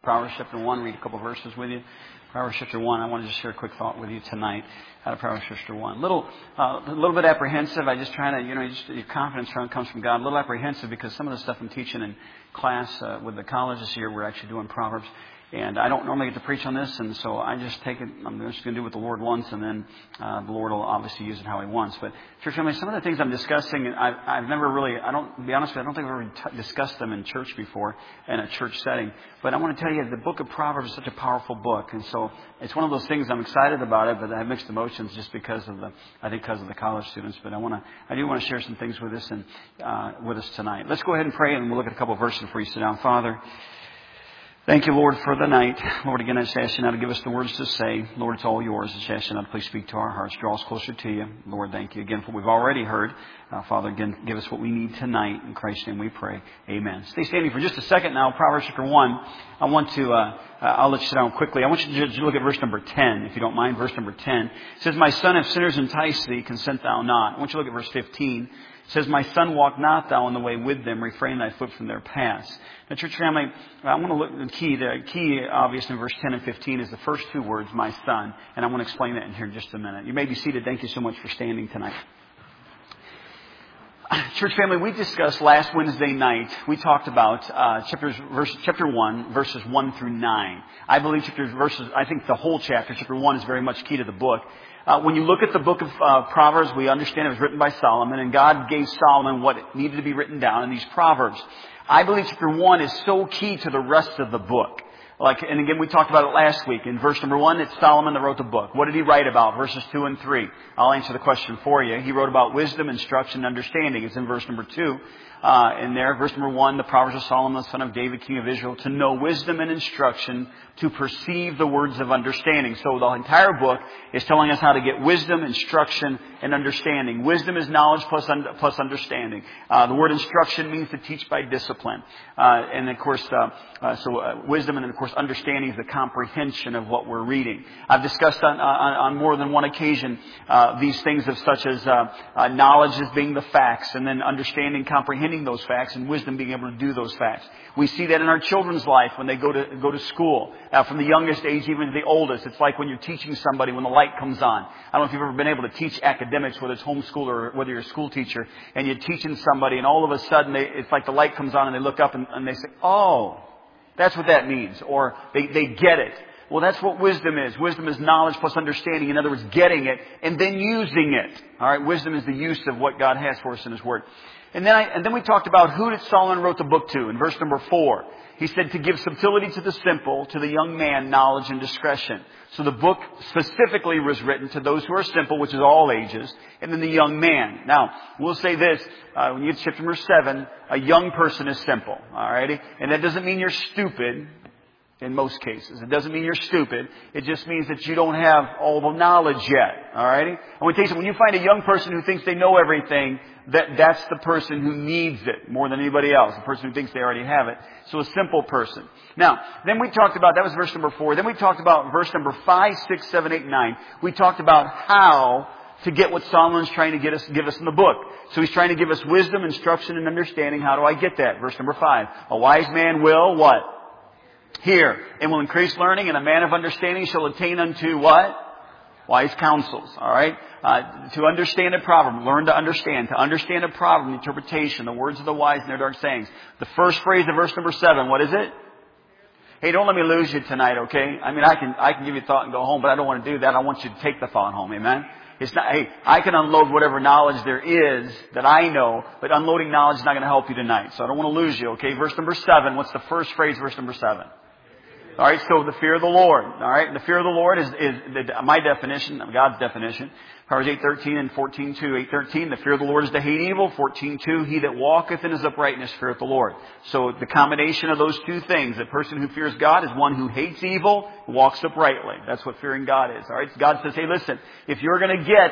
Proverbs chapter 1, read a couple verses with you. Proverbs chapter 1, I wanted to share a quick thought with you tonight out of Proverbs chapter 1. A little bit apprehensive. I just trying to, your confidence comes from God. A little apprehensive because some of the stuff I'm teaching in class with the college this year, we're actually doing Proverbs. And I don't normally get to preach on this, and so I just take it, I'm just going to do what the Lord wants, and then the Lord will obviously use it how He wants. But, church family, some of the things I'm discussing, I've never really, to be honest with you, I don't think I've ever discussed them in church before, in a church setting. But I want to tell you, the book of Proverbs is such a powerful book, and so it's one of those things I'm excited about it, but I have mixed emotions just because of the college students. But I do want to share some things with us and with us tonight. Let's go ahead and pray, and we'll look at a couple of verses before you sit down. Father, thank you, Lord, for the night. Lord, again, I just ask you now to give us the words to say. Lord, it's all yours. I just ask you now to please speak to our hearts. Draw us closer to you. Lord, thank you again for what we've already heard. Father, again, give us what we need tonight. In Christ's name we pray. Amen. Stay standing for just a second now. Proverbs chapter 1. I want to, I'll let you sit down quickly. I want you to look at verse number 10, if you don't mind. Verse number 10. It says, My son, if sinners entice thee, consent thou not. I want you to look at verse 15. It says, My son, walk not thou in the way with them, refrain thy foot from their paths. Now, church family, I want to look at the key, obviously, in verse 10 and 15 is the first two words, my son. And I want to explain that in here in just a minute. You may be seated. Thank you so much for standing tonight. Church family, we discussed last Wednesday night, we talked about chapter 1, verses 1 through 9. I believe I think the whole chapter 1 is very much key to the book. When you look at the book of Proverbs, we understand it was written by Solomon, and God gave Solomon what needed to be written down in these Proverbs. I believe chapter 1 is so key to the rest of the book. And again, we talked about it last week. In verse number 1, it's Solomon that wrote the book. What did he write about? Verses 2 and 3. I'll answer the question for you. He wrote about wisdom, instruction, and understanding. It's in verse number 2. In there, verse number 1, the Proverbs of Solomon, the son of David, king of Israel, to know wisdom and instruction, to perceive the words of understanding. So the entire book is telling us how to get wisdom, instruction, and understanding. Wisdom is knowledge plus understanding. The word instruction means to teach by discipline. And of course, wisdom and of course understanding is the comprehension of what we're reading. I've discussed on more than one occasion these things of such as knowledge as being the facts, and then understanding, comprehending those facts, and wisdom being able to do those facts. We see that in our children's life when they go to school, from the youngest age even to the oldest. It's like when you're teaching somebody when the light comes on. I don't know if you've ever been able to teach academics, whether it's homeschool or whether you're a school teacher, and you're teaching somebody, and all of a sudden it's like the light comes on, and they look up and they say, "Oh, that's what that means," or they get it. Well, that's what wisdom is. Wisdom is knowledge plus understanding. In other words, getting it and then using it. All right, wisdom is the use of what God has for us in His Word. And then we talked about who did Solomon wrote the book to. In verse number 4, he said to give subtlety to the simple, to the young man, knowledge and discretion. So the book specifically was written to those who are simple, which is all ages, and then the young man. Now, we'll say this, when you get to chapter number 7, a young person is simple, alrighty? And that doesn't mean you're stupid in most cases. It doesn't mean you're stupid. It just means that you don't have all the knowledge yet, alrighty? And when you find a young person who thinks they know everything, that's the person who needs it more than anybody else. The person who thinks they already have it. So a simple person. Now, then we talked about, that was verse number 4. Then we talked about verse number 5, 6, 7, 8, 9. We talked about how to get what Solomon's trying to give us in the book. So he's trying to give us wisdom, instruction, and understanding. How do I get that? Verse number 5. A wise man will what? Hear, and will increase learning, and a man of understanding shall attain unto what? Wise counsels. All right? To understand a proverb, learn to understand. To understand a proverb, the interpretation, the words of the wise and their dark sayings. The first phrase of verse number 7, what is it? Hey, don't let me lose you tonight, okay? I mean, I can give you thought and go home, but I don't want to do that. I want you to take the thought home, amen? It's not, hey, I can unload whatever knowledge there is that I know, but unloading knowledge is not going to help you tonight. So I don't want to lose you, okay? Verse number 7, what's the first phrase, verse number 7? All right, so the fear of the Lord. All right, and the fear of the Lord is my definition, God's definition. Proverbs 8:13 and 14:2. 8:13, the fear of the Lord is to hate evil. 14:2, he that walketh in his uprightness feareth the Lord. So the combination of those two things, the person who fears God is one who hates evil, walks uprightly. That's what fearing God is. All right, so God says, hey, listen, if you're going to get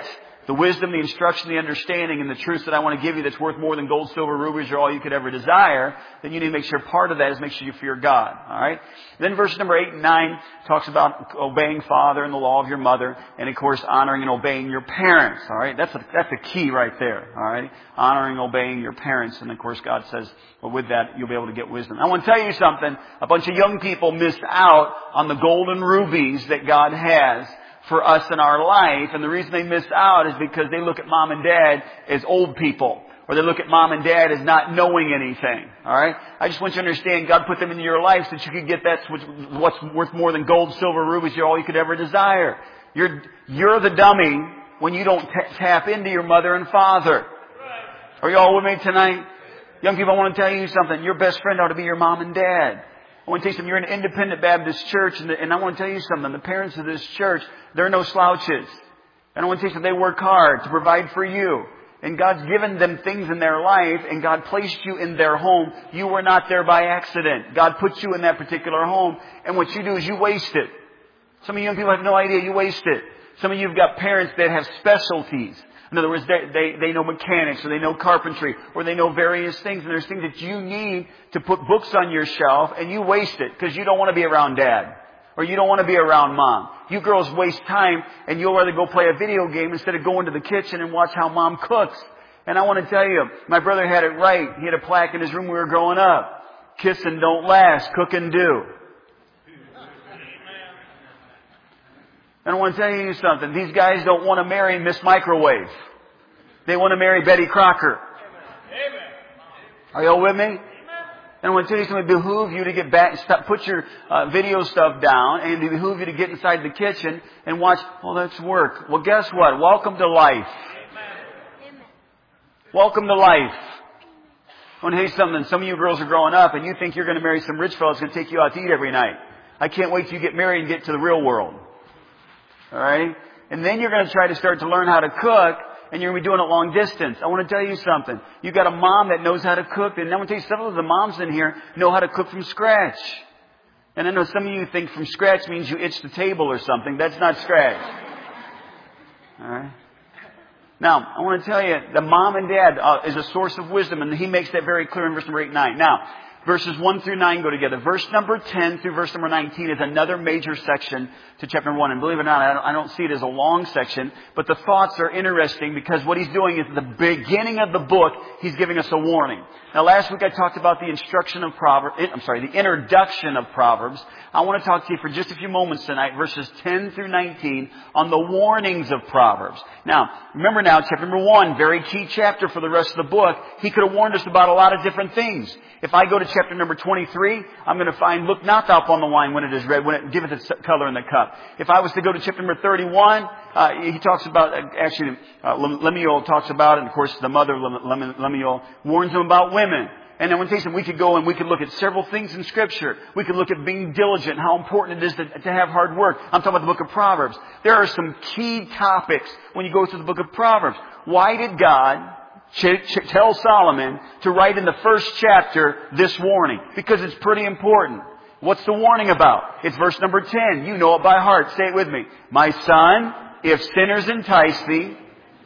the wisdom, the instruction, the understanding, and the truth that I want to give you that's worth more than gold, silver, rubies, or all you could ever desire, then you need to make sure part of that is make sure you fear God. All right? Then verse number 8 and 9 talks about obeying father and the law of your mother, and of course honoring and obeying your parents. All right? That's a key right there. All right? Honoring, obeying your parents, and of course God says, well, with that you'll be able to get wisdom. I want to tell you something. A bunch of young people missed out on the golden rubies that God has for us in our life, and the reason they miss out is because they look at mom and dad as old people, or they look at mom and dad as not knowing anything. Alright? I just want you to understand God put them into your life so that you could get that what's worth more than gold, silver, rubies, all you could ever desire. You're the dummy when you don't tap into your mother and father. Are you all with me tonight? Young people, I want to tell you something. Your best friend ought to be your mom and dad. I want to tell you something. You're an independent Baptist church, and I want to tell you something. The parents of this church, they're no slouches. And I want to tell you something. They work hard to provide for you. And God's given them things in their life, and God placed you in their home. You were not there by accident. God put you in that particular home, and what you do is you waste it. Some of you young people have no idea you waste it. Some of you have got parents that have specialties. In other words, they know mechanics, or they know carpentry, or they know various things. And there's things that you need to put books on your shelf, and you waste it because you don't want to be around dad. Or you don't want to be around mom. You girls waste time, and you'll rather go play a video game instead of going to the kitchen and watch how mom cooks. And I want to tell you, my brother had it right. He had a plaque in his room when we were growing up. Kissing don't last, cook and do. And I want to tell you something. These guys don't want to marry Miss Microwave. They want to marry Betty Crocker. Are you all with me? And I want to tell you something. It behooves you to get back, put your video stuff down, and it behooves you to get inside the kitchen and watch, oh, that's work. Well, guess what? Welcome to life. Welcome to life. I want to tell you something. Some of you girls are growing up, and you think you're going to marry some rich fellow that's going to take you out to eat every night. I can't wait till you get married and get to the real world. All right? And then you're going to try to start to learn how to cook, and you're going to be doing it long distance. I want to tell you something. You've got a mom that knows how to cook, and I want to tell you, some of the moms in here know how to cook from scratch. And I know some of you think from scratch means you itch the table or something. That's not scratch. All right? Now, I want to tell you, the mom and dad is a source of wisdom, and he makes that very clear in verse number 8 and 9. Now, verses 1 through 9 go together. Verse number 10 through verse number 19 is another major section to chapter 1. And believe it or not, I don't see it as a long section, but the thoughts are interesting because what he's doing is at the beginning of the book, he's giving us a warning. Now, last week I talked about the introduction of Proverbs. I want to talk to you for just a few moments tonight, verses 10 through 19, on the warnings of Proverbs. Now, remember now, chapter number 1, very key chapter for the rest of the book. He could have warned us about a lot of different things. If I go to chapter number 23, I'm going to find, look not thou upon the wine when it is red, when it giveth its color in the cup. If I was to go to chapter number 31, he talks about, Lemuel talks about it, and of course the mother, Lemuel, warns him about women. And then when we could go and we could look at several things in Scripture. We could look at being diligent, how important it is to have hard work. I'm talking about the book of Proverbs. There are some key topics when you go through the book of Proverbs. Why did God tell Solomon to write in the first chapter this warning? Because it's pretty important. What's the warning about? It's verse number 10. You know it by heart. Say it with me. My son, if sinners entice thee.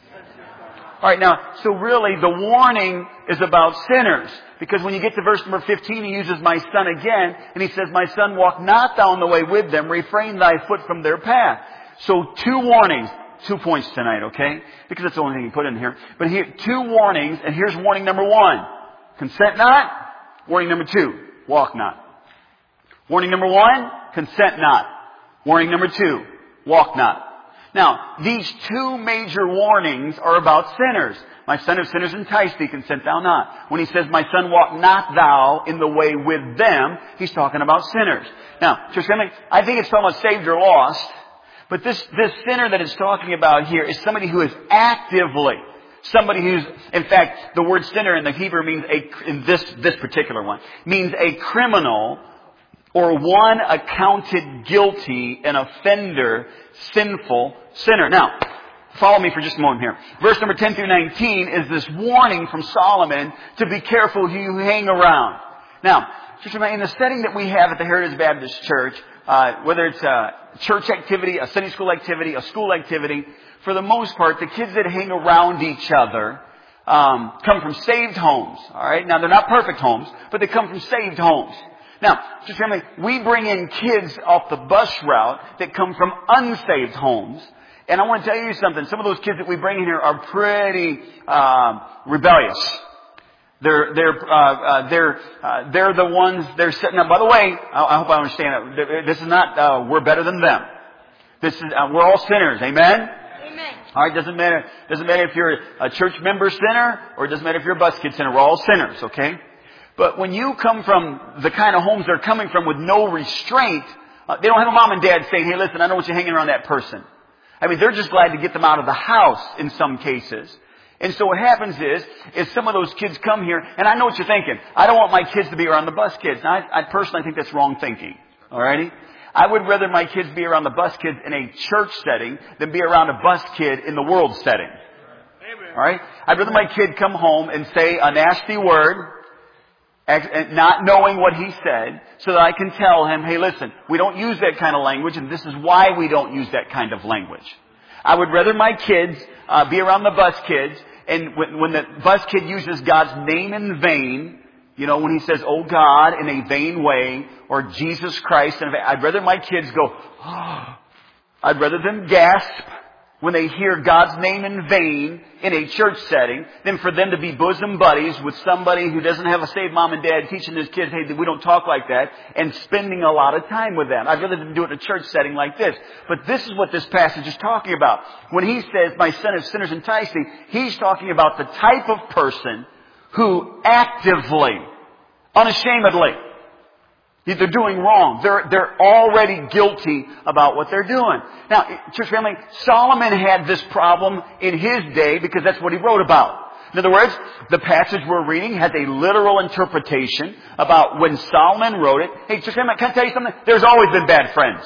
Alright, now, so really the warning is about sinners. Because when you get to verse number 15, he uses my son again, and he says, my son, walk not thou in the way with them, refrain thy foot from their path. So 2 warnings. 2 points tonight, okay? Because that's the only thing he put in here. But here, 2 warnings, and here's warning number 1. Consent not. Warning number 2. Walk not. Warning number 1. Consent not. Warning number 2. Walk not. Now, these 2 major warnings are about sinners. My son, if sinners entice thee, consent thou not. When he says, my son, walk not thou in the way with them, he's talking about sinners. Now, church family, I think it's talking about saved or lost. But this sinner that it's talking about here is somebody who is actively, somebody who's, in fact, the word sinner in the Hebrew means in this particular one, means a criminal or one accounted guilty, an offender, sinful sinner. Now, follow me for just a moment here. Verse number 10 through 19 is this warning from Solomon to be careful who you hang around. Now, in the setting that we have at the Heritage Baptist Church, whether it's a church activity, a Sunday school activity, a school activity, for the most part, the kids that hang around each other come from saved homes. All right? Now, they're not perfect homes, but they come from saved homes. Now, just family, we bring in kids off the bus route that come from unsaved homes. And I want to tell you something. Some of those kids that we bring in here are pretty rebellious. They're the ones they're setting up. By the way, I hope I understand it. This is not we're better than them. This is we're all sinners. Amen. Amen. All right. Doesn't matter if you're a church member sinner or it doesn't matter if you're a bus kid sinner. We're all sinners. Okay. But when you come from the kind of homes they're coming from with no restraint, they don't have a mom and dad saying, "Hey, listen, I don't want you hanging around that person." I mean, they're just glad to get them out of the house in some cases. And so what happens is some of those kids come here, and I know what you're thinking. I don't want my kids to be around the bus kids. Now, I personally think that's wrong thinking. Alrighty? I would rather my kids be around the bus kids in a church setting than be around a bus kid in the world setting. Alright? I'd rather my kid come home and say a nasty word, not knowing what he said, so that I can tell him, hey, listen, we don't use that kind of language, and this is why we don't use that kind of language. I would rather my kids be around the bus kids, and when the bus kid uses God's name in vain, you know, when he says, "Oh God," in a vain way, or "Jesus Christ," I'd rather my kids go, oh. I'd rather them gasp when they hear God's name in vain in a church setting than for them to be bosom buddies with somebody who doesn't have a saved mom and dad teaching his kids, hey, we don't talk like that, and spending a lot of time with them. I'd rather them do it in a church setting like this. But this is what this passage is talking about. When he says, "My son is sinners enticing," he's talking about the type of person who actively, unashamedly, they're doing wrong. They're already guilty about what they're doing. Now, church family, Solomon had this problem in his day because that's what he wrote about. In other words, the passage we're reading has a literal interpretation about when Solomon wrote it. Hey, church family, can I tell you something? There's always been bad friends.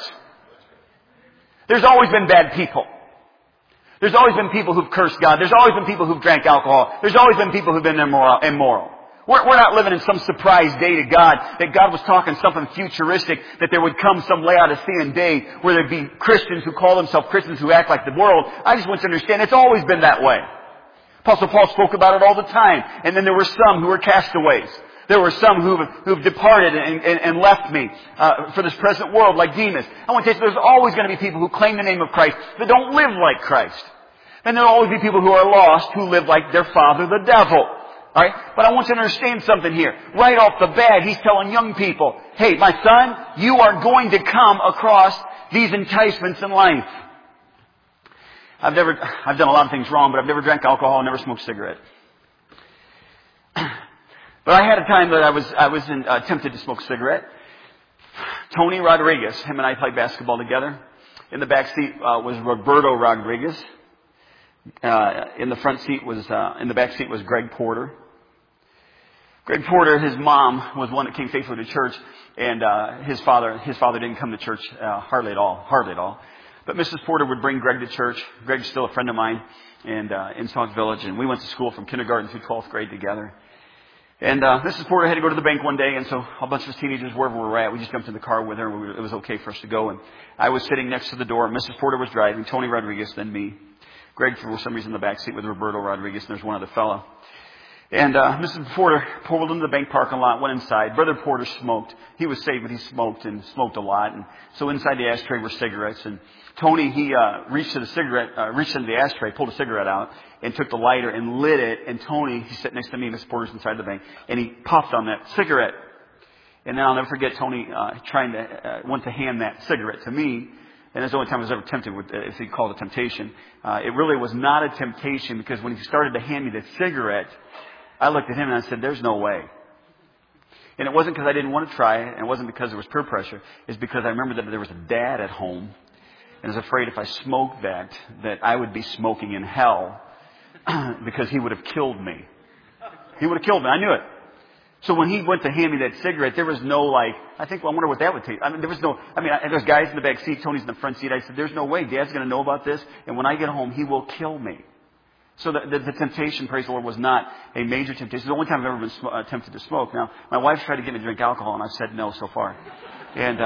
There's always been bad people. There's always been people who've cursed God. There's always been people who've drank alcohol. There's always been people who've been immoral. We're not living in some surprise day to God, that God was talking something futuristic, that there would come some Laodicean day where there'd be Christians who call themselves Christians who act like the world. I just want you to understand it's always been that way. Apostle Paul spoke about it all the time. And then there were some who were castaways. There were some who've departed and left me for this present world, like Demas. I want to tell you, there's always going to be people who claim the name of Christ that don't live like Christ. And there'll always be people who are lost who live like their father, the devil. All right? But I want you to understand something here. Right off the bat, he's telling young people, hey, my son, you are going to come across these enticements in life. I've done a lot of things wrong, but I've never drank alcohol, never smoked a cigarette. But I had a time that I was tempted to smoke a cigarette. Tony Rodriguez, him and I played basketball together. In the back seat was Roberto Rodriguez. In the back seat was Greg Porter. Greg Porter, his mom was one that came faithfully to church, and his father didn't come to church hardly at all. But Mrs. Porter would bring Greg to church. Greg's still a friend of mine, and in Sauk Village, and we went to school from kindergarten through 12th grade together. And Mrs. Porter had to go to the bank one day, and so a bunch of us teenagers, wherever we were at, we just jumped in the car with her. It was okay for us to go, and I was sitting next to the door. Mrs. Porter was driving, Tony Rodriguez, then me. Greg, for some reason, in the back seat with Roberto Rodriguez, and there's one other fellow. And Mrs. Porter pulled into the bank parking lot, went inside. Brother Porter smoked. He was saved, but he smoked a lot. And so inside the ashtray were cigarettes. And Tony, he reached into the ashtray, pulled a cigarette out, and took the lighter and lit it. And Tony, he's sitting next to me, Mrs. Porter's inside the bank, and he puffed on that cigarette. And then I'll never forget Tony went to hand that cigarette to me. And that's the only time I was ever tempted with, if you call it a temptation. It really was not a temptation, because when he started to hand me the cigarette, I looked at him and I said, there's no way. And it wasn't because I didn't want to try it, and it wasn't because there was peer pressure. It's because I remember that there was a dad at home, and I was afraid if I smoked that I would be smoking in hell, because he would have killed me. He would have killed me. I knew it. So when he went to hand me that cigarette, there was no I wonder what that would take. There's guys in the back seat, Tony's in the front seat. I said, there's no way Dad's going to know about this, and when I get home, he will kill me. So the temptation, praise the Lord, was not a major temptation. It's the only time I've ever been tempted to smoke. Now, my wife's tried to get me to drink alcohol, and I've said no so far. And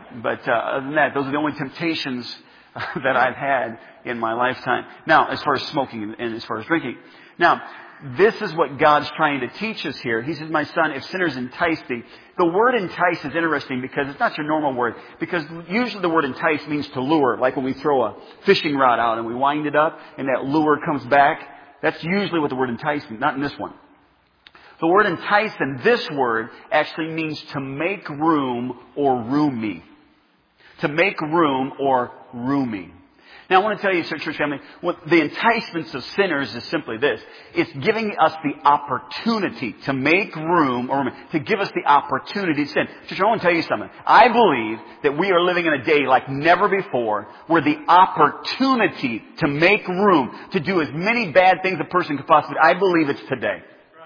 But other than that, those are the only temptations that I've had in my lifetime. Now, as far as smoking and as far as drinking. Now, this is what God's trying to teach us here. He says, my son, if sinners entice thee. The word entice is interesting because it's not your normal word. Because usually the word entice means to lure. Like when we throw a fishing rod out and we wind it up and that lure comes back. That's usually what the word entice means, not in this one. The word entice in this word actually means to make room or roomy. To make room or roomy. Now I want to tell you, church family, what the enticements of sinners is simply this. It's giving us the opportunity to make room or to give us the opportunity to sin. Church, I want to tell you something. I believe that we are living in a day like never before where the opportunity to make room, to do as many bad things a person could possibly do, I believe it's today.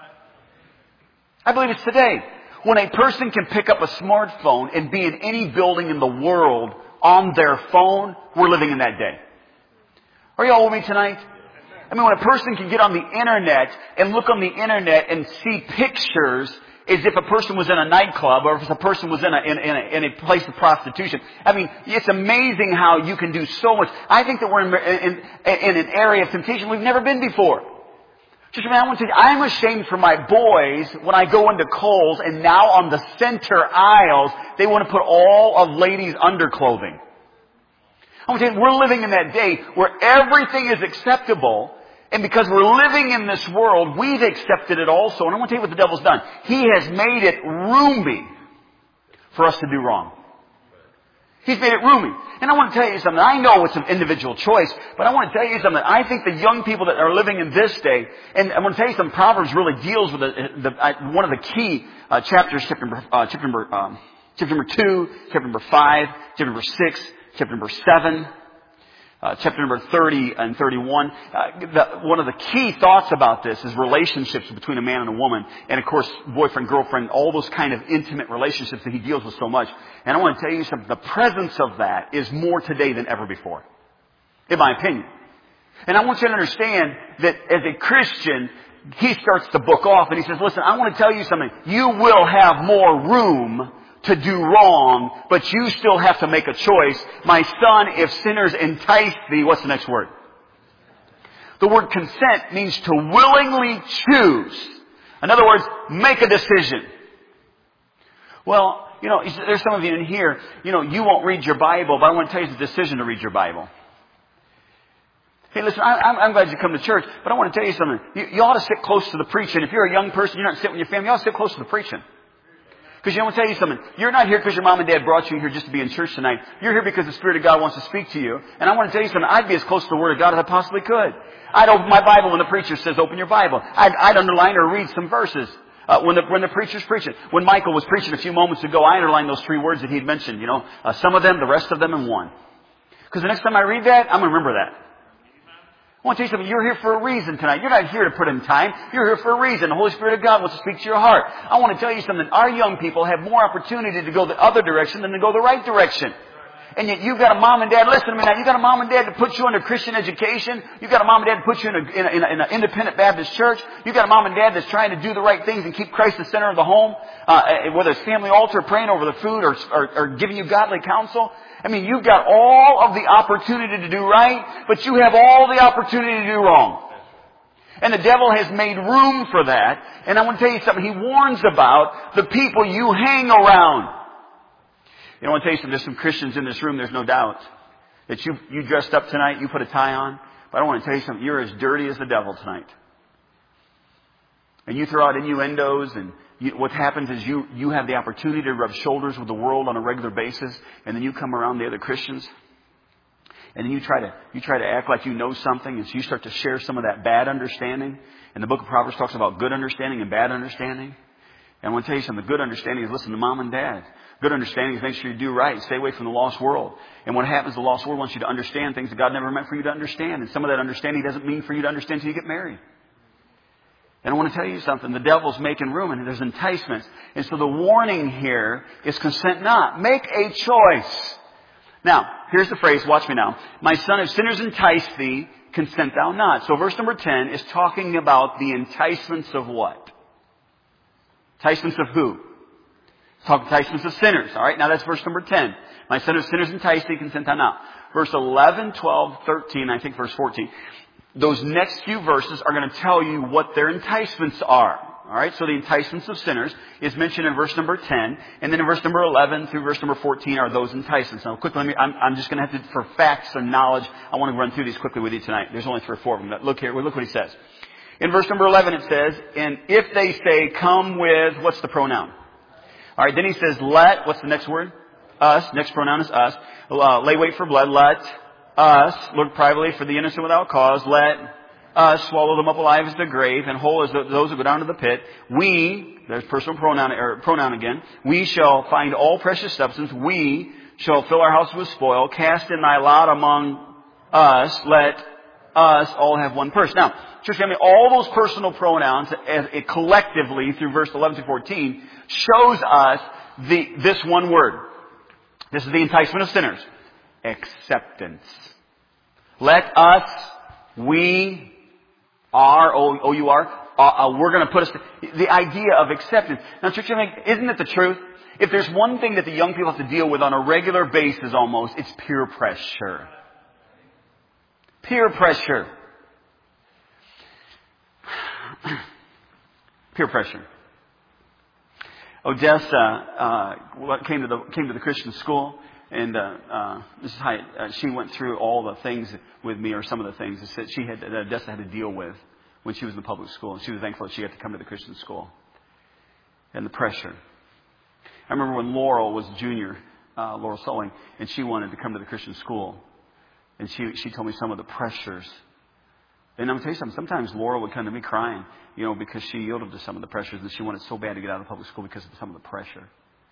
I believe it's today. When a person can pick up a smartphone and be in any building in the world on their phone, we're living in that day. Are you all with me tonight? I mean, when a person can get on the internet and look on the internet and see pictures as if a person was in a nightclub or if a person was in a place of prostitution. I mean, it's amazing how you can do so much. I think that we're in an area of temptation we've never been before. Just I want to tell you, I'm ashamed for my boys when I go into Kohl's and now on the center aisles, they want to put all of ladies' underclothing. I want to tell you, we're living in that day where everything is acceptable, and because we're living in this world, we've accepted it also. And I want to tell you what the devil's done. He has made it roomy for us to do wrong. He's made it roomy. And I want to tell you something. I know it's an individual choice, but I want to tell you something. I think the young people that are living in this day, and I want to tell you something, Proverbs really deals with one of the key chapters, chapter number 2, chapter number 5, chapter number 6, chapter number 7, chapter number 30 and 31. One of the key thoughts about this is relationships between a man and a woman. And of course, boyfriend, girlfriend, all those kind of intimate relationships that he deals with so much. And I want to tell you something. The presence of that is more today than ever before. In my opinion. And I want you to understand that as a Christian, he starts the book off and he says, listen, I want to tell you something. You will have more room to do wrong, but you still have to make a choice. My son, if sinners entice thee, what's the next word? The word consent means to willingly choose. In other words, make a decision. Well, there's some of you in here, you won't read your Bible, but I want to tell you it's a decision to read your Bible. Hey, listen, I'm glad you come to church, but I want to tell you something. You ought to sit close to the preaching. If you're a young person, you're not sitting with your family, you ought to sit close to the preaching. Because I want to tell you something. You're not here because your mom and dad brought you here just to be in church tonight. You're here because the Spirit of God wants to speak to you. And I want to tell you something. I'd be as close to the Word of God as I possibly could. I'd open my Bible when the preacher says open your Bible. I'd underline or read some verses when the preacher's preaching. When Michael was preaching a few moments ago, I underlined those 3 words that he'd mentioned. Some of them, the rest of them, and one. Because the next time I read that, I'm going to remember that. I want to tell you something. You're here for a reason tonight. You're not here to put in time. You're here for a reason. The Holy Spirit of God wants to speak to your heart. I want to tell you something. Our young people have more opportunity to go the other direction than to go the right direction. And yet you've got a mom and dad, listen to me now, you've got a mom and dad to put you under Christian education. You've got a mom and dad to put you in an independent Baptist church. You've got a mom and dad that's trying to do the right things and keep Christ the center of the home, whether it's family altar, praying over the food, or giving you godly counsel. I mean, you've got all of the opportunity to do right, but you have all the opportunity to do wrong. And the devil has made room for that. And I want to tell you something. He warns about the people you hang around. I want to tell you something. There's some Christians in this room, there's no doubt, that you dressed up tonight, you put a tie on. But I want to tell you something. You're as dirty as the devil tonight. And you throw out innuendos, and what happens is you have the opportunity to rub shoulders with the world on a regular basis, and then you come around the other Christians, and then you try to act like you know something, and so you start to share some of that bad understanding. And the book of Proverbs talks about good understanding and bad understanding. And I want to tell you something. The good understanding is listen to mom and dad. Good understanding is make sure you do right. Stay away from the lost world. And what happens, the lost world wants you to understand things that God never meant for you to understand. And some of that understanding doesn't mean for you to understand until you get married. And I want to tell you something. The devil's making room and there's enticements. And so the warning here is consent not. Make a choice. Now, here's the phrase. Watch me now. My son, if sinners entice thee, consent thou not. So verse number 10 is talking about the enticements of what? Enticements of who? Talk enticements of sinners. All right. Now that's verse number 10. My son of sinners entice thee, consent thou not. Verse 11, 12, 13, I think verse 14. Those next few verses are going to tell you what their enticements are. Alright, so the enticements of sinners is mentioned in verse number 10, and then in verse number 11 through verse number 14 are those enticements. Now quickly, I'm just going to have to, for facts and knowledge, I want to run through these quickly with you tonight. There's only 3 or 4 of them. But look here, look what he says. In verse number 11 it says, and if they say, come with, what's the pronoun? Alright, then he says, let, what's the next word? Us, next pronoun is us. Lay wait for blood, let us look privately for the innocent without cause, let us swallow them up alive as the grave, and whole as those who go down to the pit. We, there's personal pronoun again, we shall find all precious substance. We shall fill our house with spoil. Cast in thy lot among us. Let us all have one purse. Now, church family, all those personal pronouns collectively through verse 11 to 14 shows us this one word. This is the enticement of sinners. Acceptance. Let us, we, O-U-R, we're going to put us, the idea of acceptance. Now, church, isn't it the truth? If there's one thing that the young people have to deal with on a regular basis almost, it's peer pressure. Peer pressure. Peer pressure. Odessa came to the Christian school, and this is how she went through all the things with me, or some of the things that Odessa had to deal with when she was in the public school. And she was thankful that she got to come to the Christian school. And the pressure. I remember when Laurel was a junior, Laurel Sulling, and she wanted to come to the Christian school. And she told me some of the pressures. And I'm going to tell you something. Sometimes Laurel would come to me crying, because she yielded to some of the pressures, and she wanted so bad to get out of public school because of some of the pressure.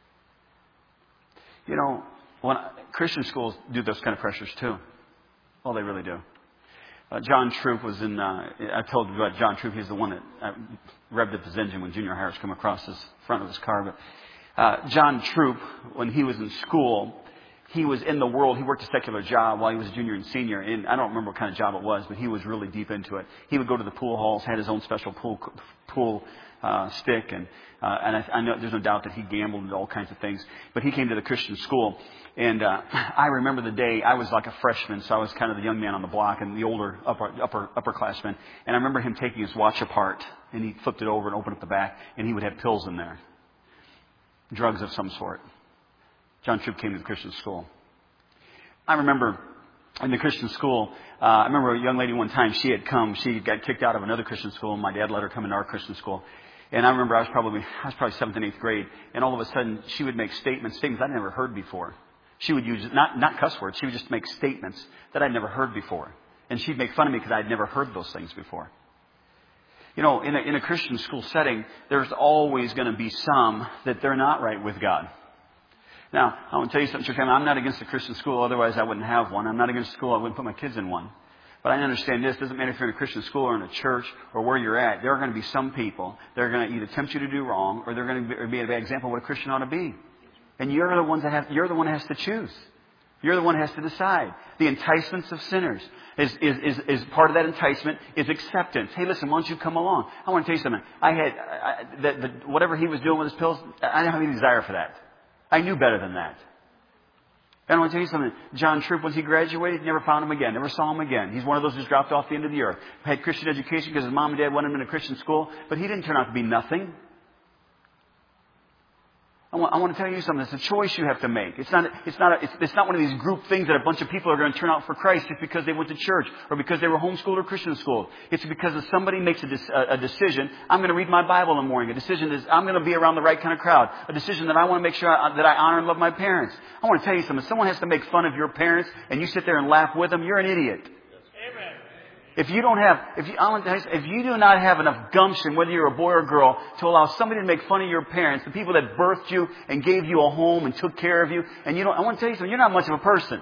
When Christian schools do those kind of pressures too. Well, they really do. John Troop was in, I told you about John Troop. He's the one that revved up his engine when junior hires come across the front of his car. But John Troop, when he was in school, he was in the world. He worked a secular job while he was a junior and senior. And I don't remember what kind of job it was, but he was really deep into it. He would go to the pool halls, had his own special pool stick, and I know there's no doubt that he gambled and all kinds of things. But he came to the Christian school, and I remember the day I was like a freshman, so I was kind of the young man on the block and the older upperclassman. And I remember him taking his watch apart, and he flipped it over and opened up the back, and he would have pills in there, drugs of some sort. John Troop came to the Christian school. I remember in the Christian school, I remember a young lady one time, she got kicked out of another Christian school, and my dad let her come into our Christian school. And I remember I was probably 7th and 8th grade, and all of a sudden she would make statements I'd never heard before. She would use, not cuss words, she would just make statements that I'd never heard before. And she'd make fun of me because I'd never heard those things before. In a Christian school setting, there's always going to be some that they're not right with God. Now, I want to tell you something, church. I'm not against a Christian school, otherwise I wouldn't have one. I'm not against school, I wouldn't put my kids in one. But I understand this. It doesn't matter if you're in a Christian school or in a church or where you're at. There are going to be some people that are going to either tempt you to do wrong, or they're going to be a bad example of what a Christian ought to be. And you're the one that has to choose. You're the one that has to decide. The enticements of sinners is part of that enticement is acceptance. Hey, listen, why don't you come along? I want to tell you something. I had whatever he was doing with his pills. I didn't have any desire for that. I knew better than that. And I want to tell you something. John Troop, once he graduated, never found him again. Never saw him again. He's one of those who's dropped off the end of the earth. Had Christian education because his mom and dad wanted him in a Christian school, but he didn't turn out to be nothing. I want to tell you something. It's a choice you have to make. It's not one of these group things that a bunch of people are going to turn out for Christ just because they went to church or because they were homeschooled or Christian schooled. It's because if somebody makes a decision, I'm going to read my Bible in the morning. A decision is I'm going to be around the right kind of crowd. A decision that I want to make sure that I honor and love my parents. I want to tell you something. If someone has to make fun of your parents and you sit there and laugh with them, you're an idiot. Amen. If you do not have enough gumption, whether you're a boy or a girl, to allow somebody to make fun of your parents, the people that birthed you and gave you a home and took care of you, and I want to tell you something, you're not much of a person.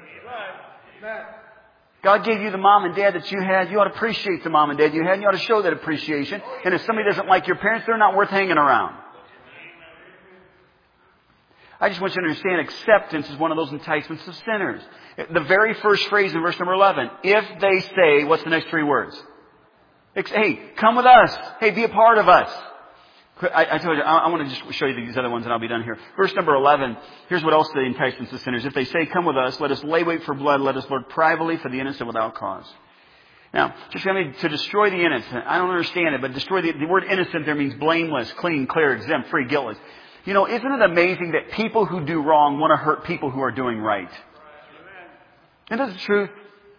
God gave you the mom and dad that you had. You ought to appreciate the mom and dad you had, and you ought to show that appreciation. And if somebody doesn't like your parents, they're not worth hanging around. I just want you to understand acceptance is one of those enticements of sinners. The very first phrase in verse number 11, if they say, what's the next 3 words? Hey, come with us. Hey, be a part of us. I told you, I want to just show you these other ones and I'll be done here. Verse number 11, here's what else the enticements of sinners. If they say, come with us, let us lay wait for blood, let us lord privately for the innocent without cause. Now, just to destroy the innocent, I don't understand it, but destroy the word innocent there means blameless, clean, clear, exempt, free, guiltless. You know, isn't it amazing that people who do wrong want to hurt people who are doing right? Isn't that the truth?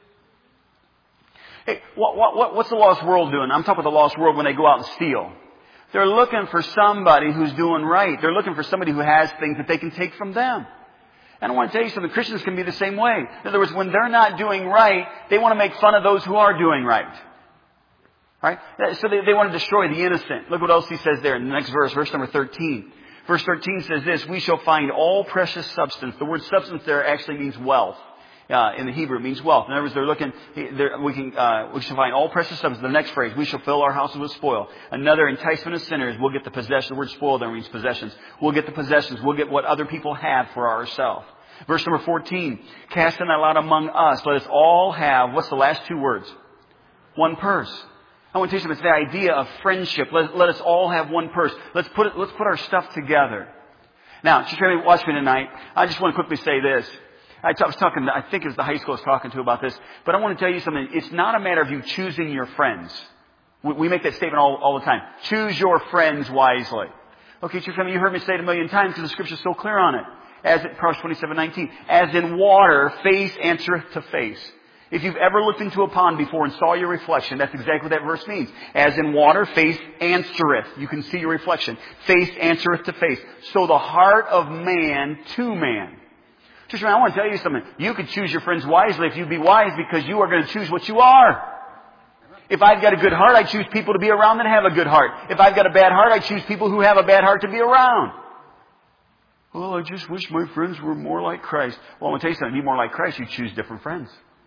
Hey, what's the lost world doing? I'm talking about the lost world when they go out and steal. They're looking for somebody who's doing right. They're looking for somebody who has things that they can take from them. And I want to tell you something. Christians can be the same way. In other words, when they're not doing right, they want to make fun of those who are doing right. Right? So they want to destroy the innocent. Look what else he says there in the next verse, verse number 13. Verse 13 says this, we shall find all precious substance. The word substance there actually means wealth. In the Hebrew, it means wealth. In other words, we shall find all precious substance. The next phrase, we shall fill our houses with spoil. Another enticement of sinners, we'll get the possession. The word spoil there means possessions. We'll get the possessions. We'll get what other people have for ourselves. Verse number 14, casting that lot among us, let us all have, what's the last two words? One purse. I want to tell you something. It's the idea of friendship. Let us all have one purse. Let's put our stuff together. Now, just trying to watch me tonight. I just want to quickly say this. I was talking, I think it was the high school I was talking to about this, but I want to tell you something. It's not a matter of you choosing your friends. We make that statement all the time. Choose your friends wisely. Okay, church family, you heard me say it a million times because the scripture's so clear on it. As in Proverbs 27:19, as in water, face answereth to face. If you've ever looked into a pond before and saw your reflection, that's exactly what that verse means. As in water, face answereth. You can see your reflection. Face answereth to face. So the heart of man to man. Church, I want to tell you something. You could choose your friends wisely if you be wise because you are going to choose what you are. If I've got a good heart, I choose people to be around that have a good heart. If I've got a bad heart, I choose people who have a bad heart to be around. Well, I just wish my friends were more like Christ. Well, I'm going to tell you something. To be more like Christ, you choose different friends.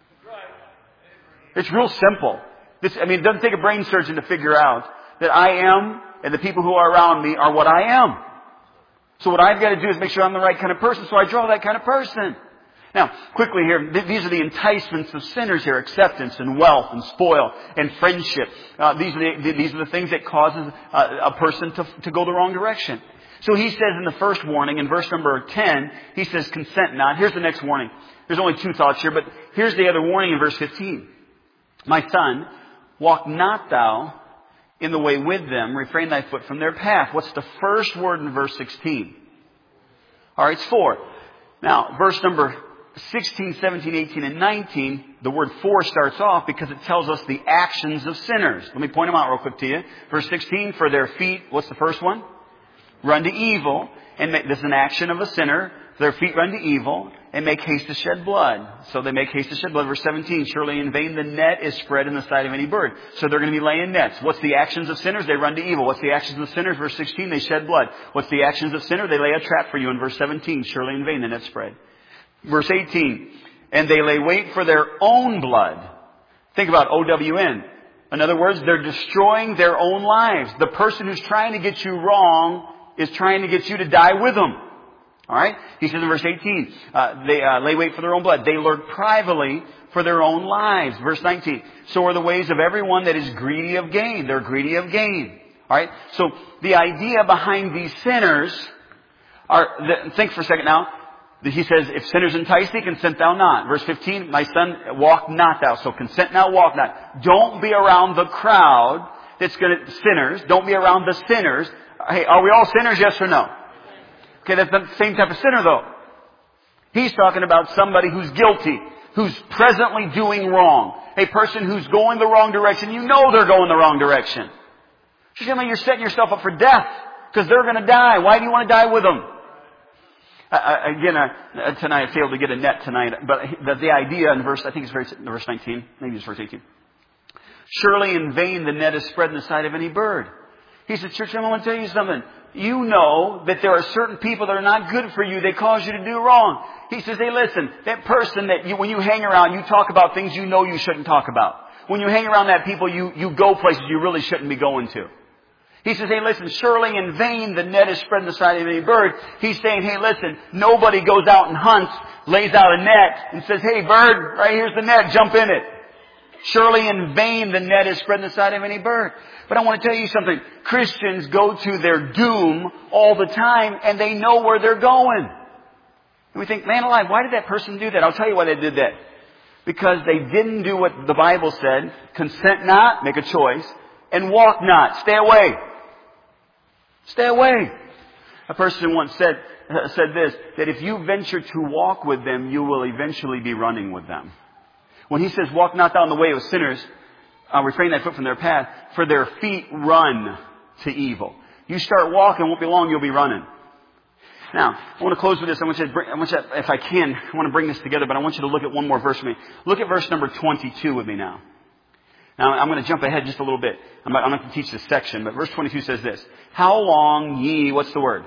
It's real simple. It doesn't take a brain surgeon to figure out that I am and the people who are around me are what I am. So what I've got to do is make sure I'm the right kind of person, so I draw that kind of person. Now, quickly here, these are the enticements of sinners here. Acceptance and wealth and spoil and friendship. These are the things that causes a person to go the wrong direction. So he says in the first warning, in verse number 10, he says, consent not. Here's the next warning. There's only two thoughts here, but here's the other warning in verse 15. My son, walk not thou in the way with them, refrain thy foot from their path. What's the first word in verse 16? All right, it's 4. Now, verse number 16, 17, 18, and 19, the word 4 starts off because it tells us the actions of sinners. Let me point them out real quick to you. Verse 16, for their feet, what's the first one? Run to evil. And this is an action of a sinner. Their feet run to evil and make haste to shed blood. So they make haste to shed blood. Verse 17, surely in vain the net is spread in the sight of any bird. So they're going to be laying nets. What's the actions of sinners? They run to evil. What's the actions of sinners? Verse 16, they shed blood. What's the actions of sinners? They lay a trap for you. In verse 17, surely in vain the net spread. Verse 18, and they lay wait for their own blood. Think about OWN. In other words, they're destroying their own lives. The person who's trying to get you wrong is trying to get you to die with them. All right? He says in verse 18, they lay wait for their own blood. They lurk privately for their own lives. Verse 19, so are the ways of everyone that is greedy of gain. They're greedy of gain. All right? So the idea behind these sinners think for a second now. He says, if sinners entice thee, consent thou not. Verse 15, my son, walk not thou. So consent not, walk not. Don't be around the crowd that's sinners. Don't be around the sinners. Hey, are we all sinners, yes or no? Okay, that's not the same type of sinner though. He's talking about somebody who's guilty, who's presently doing wrong. A person who's going the wrong direction. You know they're going the wrong direction. You're setting yourself up for death because they're going to die. Why do you want to die with them? Tonight I failed to get a net tonight, but the idea in verse 19, maybe it's verse 18. Surely in vain the net is spread in the sight of any bird. He said, church, I want to tell you something. You know that there are certain people that are not good for you. They cause you to do wrong. He says, hey, listen, that person that when you hang around, you talk about things you know you shouldn't talk about. When you hang around that people, you go places you really shouldn't be going to. He says, hey, listen, surely in vain the net is spread in the sight of any bird. He's saying, hey, listen, nobody goes out and hunts, lays out a net, and says, hey, bird, right here's the net, jump in it. Surely in vain the net is spread in the side of any bird. But I want to tell you something. Christians go to their doom all the time, and they know where they're going. And we think, man alive, why did that person do that? I'll tell you why they did that. Because they didn't do what the Bible said. Consent not, make a choice, and walk not, stay away. Stay away. A person once said this, that if you venture to walk with them, you will eventually be running with them. When he says, walk not down the way of sinners, refrain thy foot from their path, for their feet run to evil. You start walking, won't be long, you'll be running. Now, I want to close with this. I want you, if I can, I want to bring this together, but I want you to look at one more verse with me. Look at verse number 22 with me now. Now, I'm going to jump ahead just a little bit. I'm not going to teach this section, but verse 22 says this. How long ye, what's the word?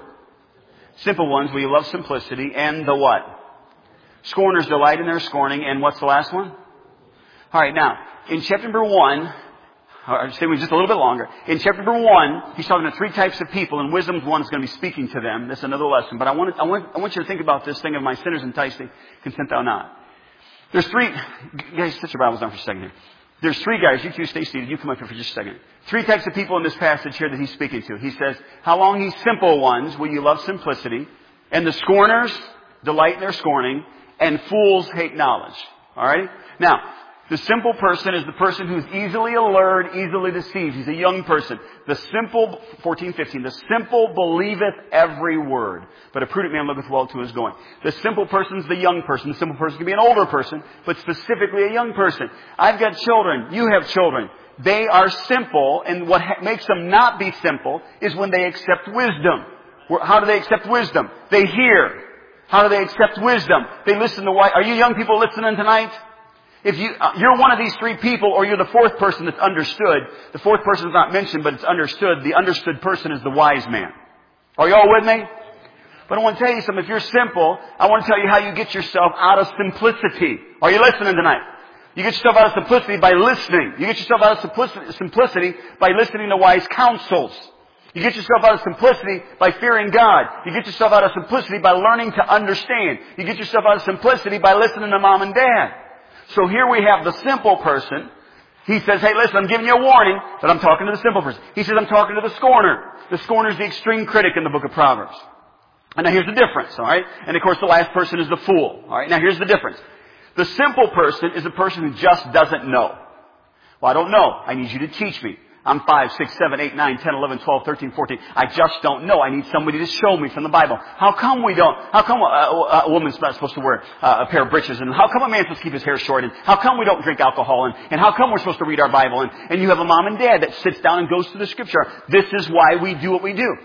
Simple ones, will you love simplicity, and the what? Scorners delight in their scorning, and what's the last one? Alright, now, in chapter number 1, I'll stay with just a little bit longer. In chapter number 1, he's talking to three types of people, and wisdom's one is going to be speaking to them. That's another lesson. But I want you to think about this thing of my sinners entice thee, consent thou not. There's three, guys, set your Bibles down for a second here. There's three guys, you two stay seated, you come up here for just a second. Three types of people in this passage here that he's speaking to. He says, how long ye simple ones will you love simplicity, and the scorners delight in their scorning, and fools hate knowledge. Alright? Now, the simple person is the person who's easily allured, easily deceived. He's a young person. The simple, 14:15, the simple believeth every word, but a prudent man looketh well to his going. The simple person's the young person. The simple person can be an older person, but specifically a young person. I've got children. You have children. They are simple, and what makes them not be simple is when they accept wisdom. How do they accept wisdom? They hear. How do they accept wisdom? They listen to what? Are you young people listening tonight? If you're one of these three people, or you're the fourth person that's understood, the fourth person is not mentioned, but it's understood. The understood person is the wise man. Are you all with me? But I want to tell you something. If you're simple, I want to tell you how you get yourself out of simplicity. Are you listening tonight? You get yourself out of simplicity by listening. You get yourself out of simplicity by listening to wise counsels. You get yourself out of simplicity by fearing God. You get yourself out of simplicity by learning to understand. You get yourself out of simplicity by listening to mom and dad. So here we have the simple person. He says, hey, listen, I'm giving you a warning, but I'm talking to the simple person. He says, I'm talking to the scorner. The scorner is the extreme critic in the book of Proverbs. And now here's the difference, alright? And of course the last person is the fool. Alright, now here's the difference. The simple person is a person who just doesn't know. Well, I don't know. I need you to teach me. I'm 5, 6, 7, 8, 9, 10, 11, 12, 13, 14. I just don't know. I need somebody to show me from the Bible. How come we don't? How come a woman's not supposed to wear a pair of breeches? And how come a man's supposed to keep his hair short? And how come we don't drink alcohol? And how come we're supposed to read our Bible? And you have a mom and dad that sits down and goes through the scripture. This is why we do what we do.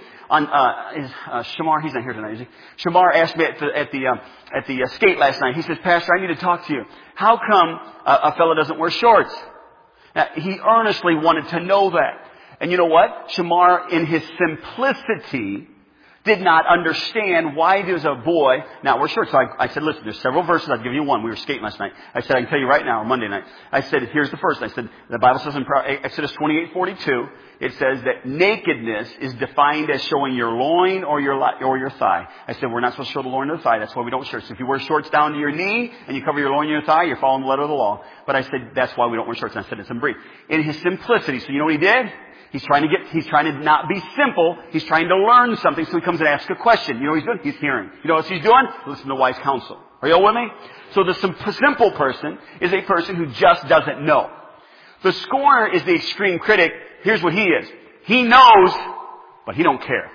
Shamar, he's not here tonight, is he? Shamar asked me at the skate last night. He says, Pastor, I need to talk to you. How come a fellow doesn't wear shorts? Now, he earnestly wanted to know that. And you know what? Shamar, in his simplicity, did not understand why there's a boy. Now, we're short, so I said, listen, there's several verses. I'll give you one. We were skating last night. I said, I can tell you right now, or Monday night. I said, here's the first. I said, the Bible says in Exodus 28:42, it says that nakedness is defined as showing your loin or your thigh. I said, we're not supposed to show the loin or the thigh. That's why we don't wear shorts. If you wear shorts down to your knee and you cover your loin and your thigh, you're following the letter of the law. But I said, that's why we don't wear shorts. And I said, it's in brief. In his simplicity, so you know what he did? He's trying to not be simple. He's trying to learn something, so he comes and asks a question. You know what he's doing? He's hearing. You know what he's doing? Listen to wise counsel. Are you all with me? So the simple person is a person who just doesn't know. The scorner is the extreme critic. Here's what he is. He knows, but he don't care.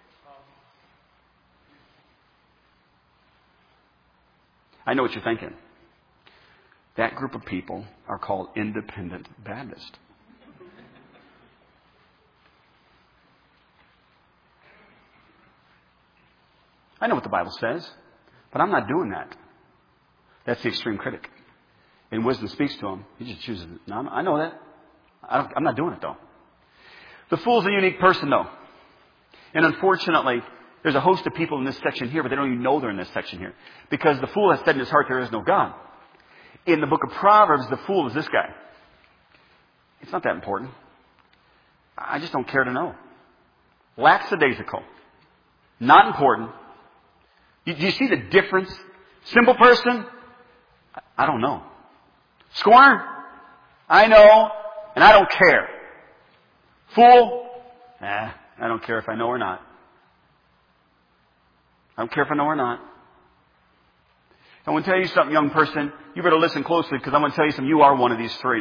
I know what you're thinking. That group of people are called independent Baptists. I know what the Bible says, but I'm not doing that. That's the extreme critic. And wisdom speaks to him. He just chooses it. No, I know that. I'm not doing it, though. The fool's a unique person, though. And unfortunately, there's a host of people in this section here, but they don't even know they're in this section here. Because the fool has said in his heart there is no God. In the book of Proverbs, the fool is this guy. It's not that important. I just don't care to know. Lackadaisical. Not important. Do you see the difference? Simple person? I don't know. Scorner? I know, and I don't care. Fool? I don't care if I know or not. I don't care if I know or not. I want to tell you something, young person. You better listen closely because I'm going to tell you something. You are one of these three.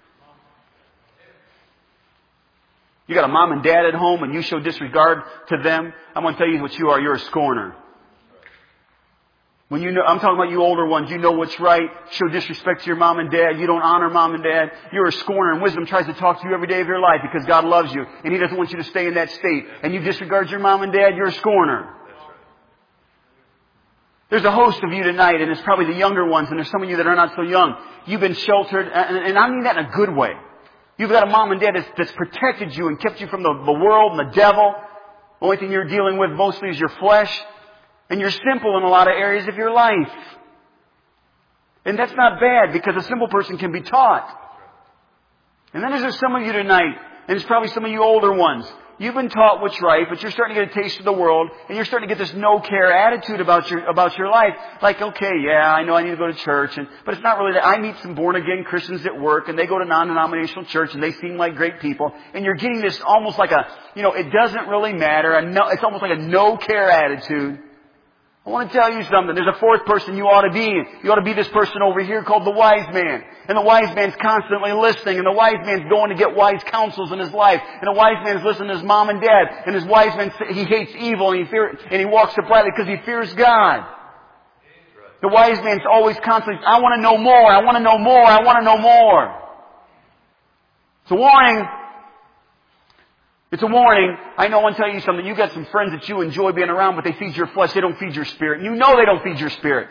You got a mom and dad at home and you show disregard to them. I'm going to tell you what you are. You're a scorner. When you know, I'm talking about you older ones. You know what's right. Show disrespect to your mom and dad. You don't honor mom and dad. You're a scorner. And wisdom tries to talk to you every day of your life because God loves you. And He doesn't want you to stay in that state. And you disregard your mom and dad. You're a scorner. There's a host of you tonight, and it's probably the younger ones, and there's some of you that are not so young. You've been sheltered, and I mean that in a good way. You've got a mom and dad that's protected you and kept you from the world and the devil. The only thing you're dealing with mostly is your flesh. And you're simple in a lot of areas of your life. And that's not bad because a simple person can be taught. And then there's some of you tonight, and it's probably some of you older ones. You've been taught what's right, but you're starting to get a taste of the world, and you're starting to get this no-care attitude about your life. Like, okay, yeah, I know I need to go to church, but it's not really that. I meet some born-again Christians at work, and they go to non-denominational church, and they seem like great people. And you're getting this almost like it doesn't really matter. It's almost like a no-care attitude. I want to tell you something. There's a fourth person you ought to be. You ought to be this person over here called the wise man. And the wise man's constantly listening. And the wise man's going to get wise counsels in his life. And the wise man's listening to his mom and dad. And his wise man, he hates evil and he walks uprightly because he fears God. The wise man's always constantly, I want to know more. I want to know more. I want to know more. It's a warning. It's a warning. I know I want to tell you something. You got some friends that you enjoy being around, but they feed your flesh. They don't feed your spirit. And you know they don't feed your spirit.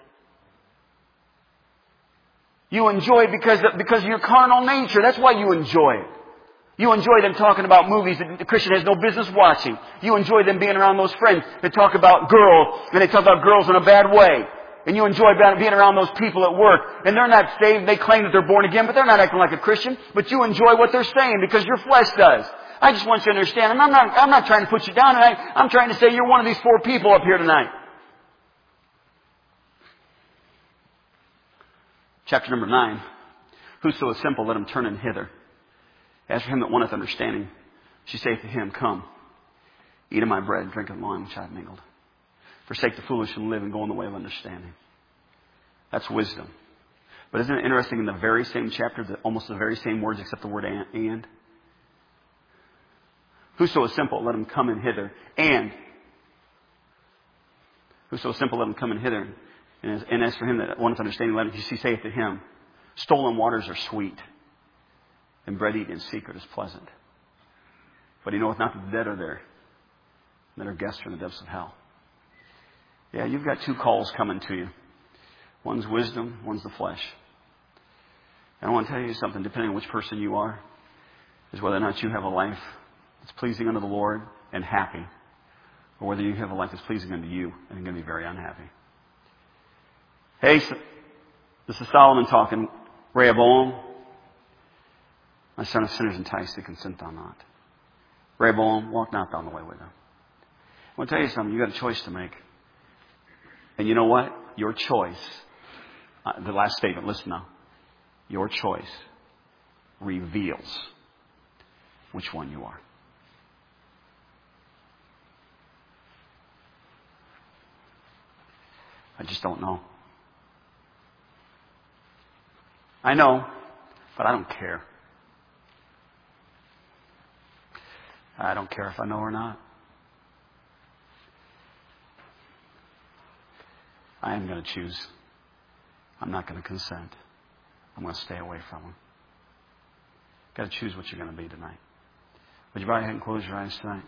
You enjoy it because of your carnal nature. That's why you enjoy it. You enjoy them talking about movies that the Christian has no business watching. You enjoy them being around those friends that talk about girls, and they talk about girls in a bad way. And you enjoy being around those people at work. And they're not saved. They claim that they're born again, but they're not acting like a Christian. But you enjoy what they're saying because your flesh does. I just want you to understand, and I'm not trying to put you down tonight. I'm trying to say you're one of these four people up here tonight. Chapter number 9. Whoso is simple, let him turn in hither. As for him that wanteth understanding, she saith to him, Come, eat of my bread, and drink of the wine which I have mingled. Forsake the foolish and live and go in the way of understanding. That's wisdom. But isn't it interesting in the very same chapter, almost the very same words except the word and? Whoso is simple, let him come in hither. And whoso is simple, let him come in hither. And as for him that wanteth understanding, let him, she saith to him, Stolen waters are sweet, and bread eaten in secret is pleasant. But he knoweth not that the dead are there, and that our guests are in the depths of hell. Yeah, you've got two calls coming to you. One's wisdom, one's the flesh. And I want to tell you something, depending on which person you are, is whether or not you have a life that's pleasing unto the Lord and happy, or whether you have a life that's pleasing unto you and you're going to be very unhappy. Hey, this is Solomon talking. Rehoboam, my son of sinners enticed thee, consent thou not. Rehoboam, walk not down the way with them. I want to tell you something. You've got a choice to make. And you know what? Your choice, the last statement, listen now. Your choice reveals which one you are. I just don't know. I know, but I don't care. I don't care if I know or not. I am going to choose. I'm not going to consent. I'm going to stay away from them. You've got to choose what you're going to be tonight. Would you bow your head and close your eyes tonight?